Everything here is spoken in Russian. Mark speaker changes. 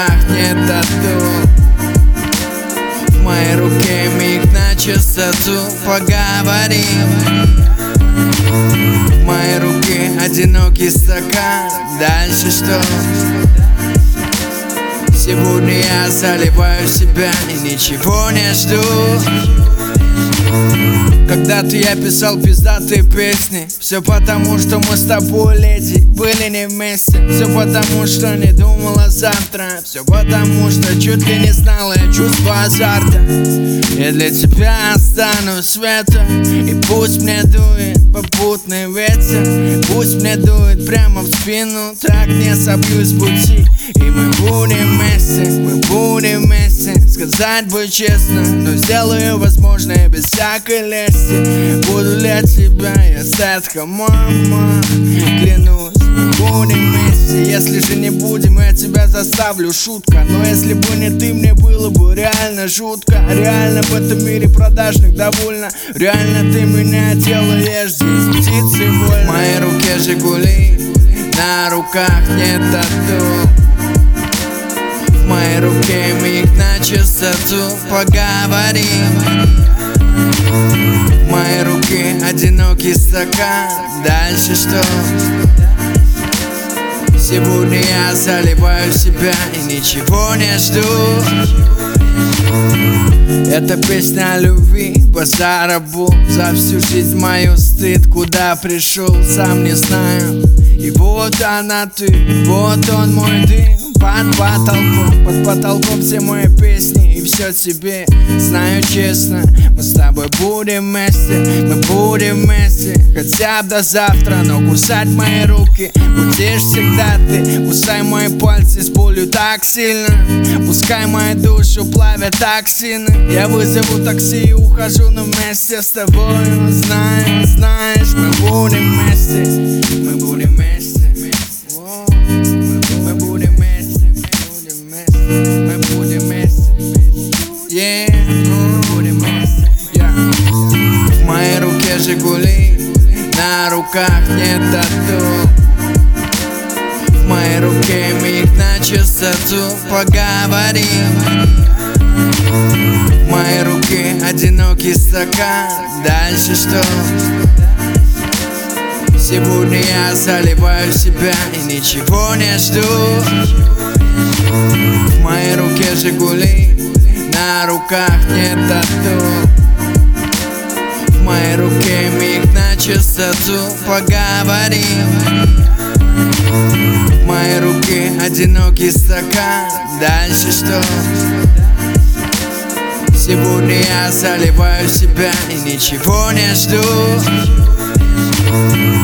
Speaker 1: руках нет тату. В моей руке миг на чистоту. Поговорим. В моей руке одинокий стакан. Дальше что? Сегодня я заливаю себя и ничего не жду. Когда-то я писал пиздатые песни. Все потому, что мы с тобой, леди, были не вместе. Все потому, что не думал о завтра. Все потому, что чуть ли не знал я чувство азарта. Я для тебя останусь светом. И пусть мне дует попутный ветер, пусть мне дует прямо в спину, так не собьюсь с пути. И мы будем вместе, мы будем вместе. Сказать бы честно, но сделаю возможное без всякой лести. Буду для тебя я сладко, мама, клянусь, мы будем вместе. Если же не будем, я тебя заставлю, шутка. Но если бы не ты, мне было бы реально жутко. Реально в этом мире продажных довольно. Реально ты меня делаешь здесь птицей вольно. В моей руке Жигули, на руках нет тату. В моей руке миг на чистоту. Поговорим. В моей руке одинокий стакан. Дальше что? Сегодня я заливаю себя и ничего не жду. Это песня о любви, базара был. За всю жизнь мою стыд, куда пришел, сам не знаю. И вот она ты, вот он мой дым. Под потолком все мои песни. И все тебе, знаю честно, мы с тобой будем вместе. Мы будем вместе, хотя бы до завтра. Но кусать мои руки будешь всегда ты. Кусай мои пальцы с болью так сильно. Пускай мою душу плавят токсины. Я вызову такси и ухожу, но вместе с тобой. Знаешь, мы будем вместе. Мы будем вместе. Мы будем вместе. Мы будем вместе. Yeah, мы будем вместе. В моей руке Жигули, на руках нет тату. В моей руке миг на чистоту. Поговорим. В моей руке одинокий стакан. Дальше что? Сегодня я заливаю себя и ничего не жду. В моей руке Жигули, на руках нет тату. В моей руке миг на чистоту. Поговорим. В моей руке одинокий стакан. Дальше что? Сегодня я заливаю себя и ничего не жду.